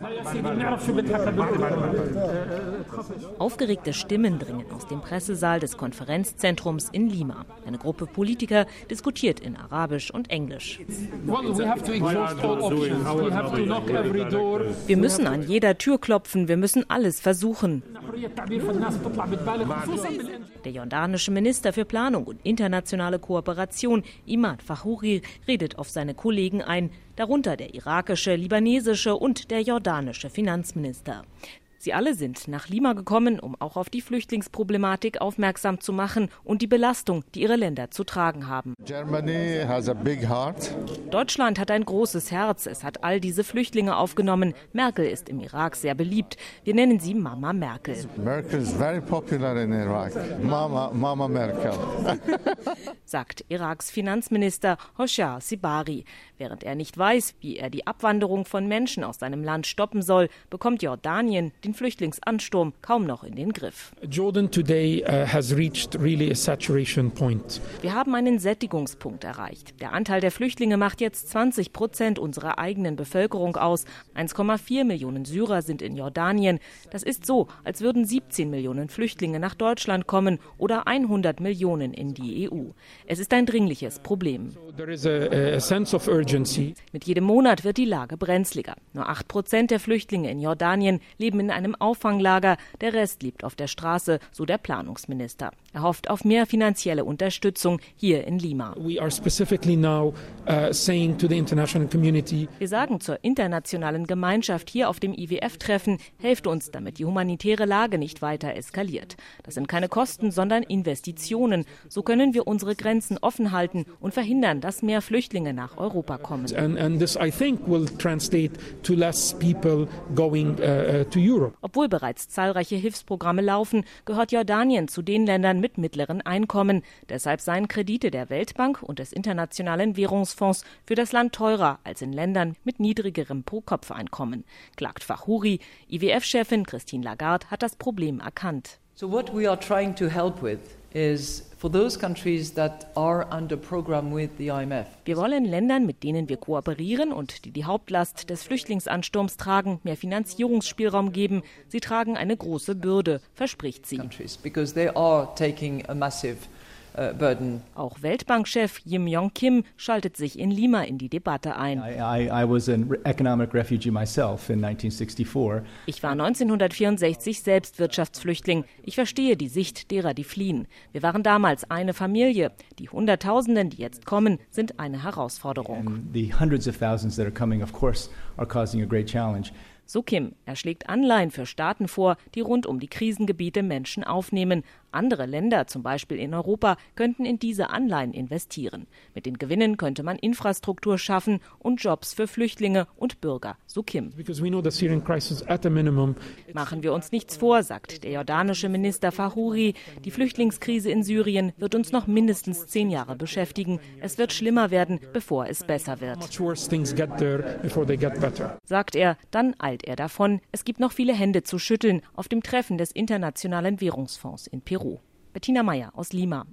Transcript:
Aufgeregte Stimmen dringen aus dem Pressesaal des Konferenzzentrums in Lima. Eine Gruppe Politiker diskutiert in Arabisch und Englisch. Wir müssen an jeder Tür klopfen, wir müssen alles versuchen. Der jordanische Minister für Planung und internationale Kooperation, Imad Fahouri, redet auf seine Kollegen ein, darunter der irakische, libanesische und der jordanische Finanzminister. Sie alle sind nach Lima gekommen, um auch auf die Flüchtlingsproblematik aufmerksam zu machen und die Belastung, die ihre Länder zu tragen haben. Deutschland hat ein großes Herz. Es hat all diese Flüchtlinge aufgenommen. Merkel ist im Irak sehr beliebt. Wir nennen sie Mama Merkel. Merkel is very popular in Iraq. Mama Merkel. Sagt Iraks Finanzminister Hoshar Zebari. Während er nicht weiß, wie er die Abwanderung von Menschen aus seinem Land stoppen soll, bekommt Jordanien den Flüchtlingsansturm kaum noch in den Griff. Jordan today has reached really a saturation point. Wir haben einen Sättigungspunkt erreicht. Der Anteil der Flüchtlinge macht jetzt 20% unserer eigenen Bevölkerung aus. 1,4 Millionen Syrer sind in Jordanien. Das ist so, als würden 17 Millionen Flüchtlinge nach Deutschland kommen oder 100 Millionen in die EU. Es ist ein dringliches Problem. There is a sense of urgency. Mit jedem Monat wird die Lage brenzliger. Nur 8% der Flüchtlinge in Jordanien leben in einem Auffanglager, der Rest lebt auf der Straße, so der Planungsminister. Er hofft auf mehr finanzielle Unterstützung hier in Lima. We are specifically now saying to the international community. Wir sagen zur internationalen Gemeinschaft hier auf dem IWF-Treffen, helft uns, damit die humanitäre Lage nicht weiter eskaliert. Das sind keine Kosten, sondern Investitionen. So können wir unsere Grenzen offen halten und verhindern, dass mehr Flüchtlinge nach Europa kommen. And this, I think, will translate to less people going to Europe. Obwohl bereits zahlreiche Hilfsprogramme laufen, gehört Jordanien zu den Ländern mit mittleren Einkommen. Deshalb seien Kredite der Weltbank und des Internationalen Währungsfonds für das Land teurer als in Ländern mit niedrigerem Pro-Kopf-Einkommen. Klagt Fahouri. IWF-Chefin Christine Lagarde hat das Problem erkannt. So what we are trying to help with is for those countries that are under program with the IMF. Wir wollen Ländern, mit denen wir kooperieren und die die Hauptlast des Flüchtlingsansturms tragen, mehr Finanzierungsspielraum geben. Sie tragen eine große Bürde, verspricht sie. Because they are taking a massive burden. Auch Weltbankchef Yim Yong Kim schaltet sich in Lima in die Debatte ein. I was an economic refugee myself in 1964. Ich war 1964 selbst Wirtschaftsflüchtling. Ich verstehe die Sicht derer, die fliehen. Wir waren damals eine Familie. Die Hunderttausenden, die jetzt kommen, sind eine Herausforderung. And the hundreds of thousands that are coming, of course, are causing a great challenge. So Kim, er schlägt Anleihen für Staaten vor, die rund um die Krisengebiete Menschen aufnehmen. Andere Länder, zum Beispiel in Europa, könnten in diese Anleihen investieren. Mit den Gewinnen könnte man Infrastruktur schaffen und Jobs für Flüchtlinge und Bürger, so Kim. Machen wir uns nichts vor, sagt der jordanische Minister Fahouri. Die Flüchtlingskrise in Syrien wird uns noch mindestens 10 Jahre beschäftigen. Es wird schlimmer werden, bevor es besser wird. Sagt er, dann eilt er davon. Es gibt noch viele Hände zu schütteln auf dem Treffen des Internationalen Währungsfonds in Peru. Bettina Meyer aus Lima.